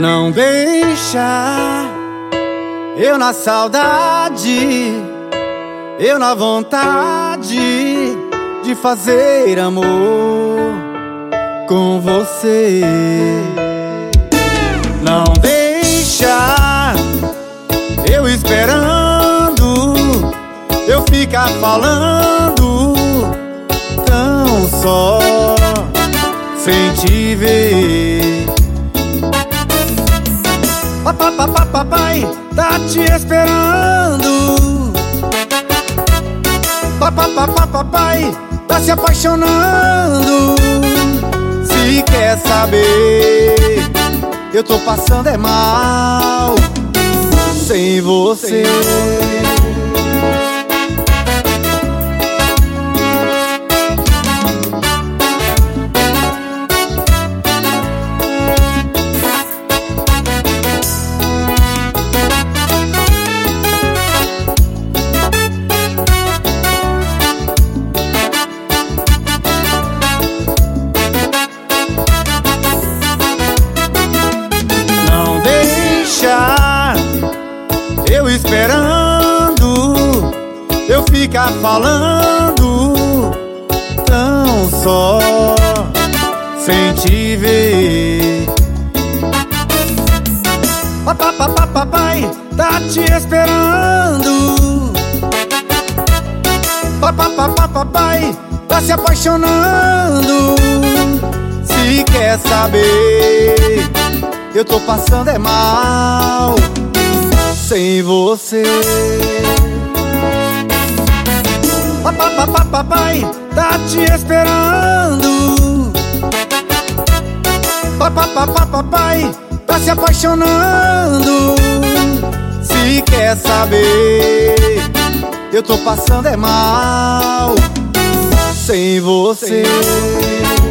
Não deixa eu na saudade, eu na vontade de fazer amor com você. Não deixa eu esperando, eu ficar falando tão só sem te ver. Papai tá te esperando. Papai tá se apaixonando. Se quer saber, eu tô passando é mal sem você. Eu esperando, eu ficar falando tão só sem te ver. Papai tá te esperando. Papai tá se apaixonando. Se quer saber, eu tô passando é mal sem você. Papai tá te esperando. Papai tá se apaixonando. Se quer saber, eu tô passando é mal sem você.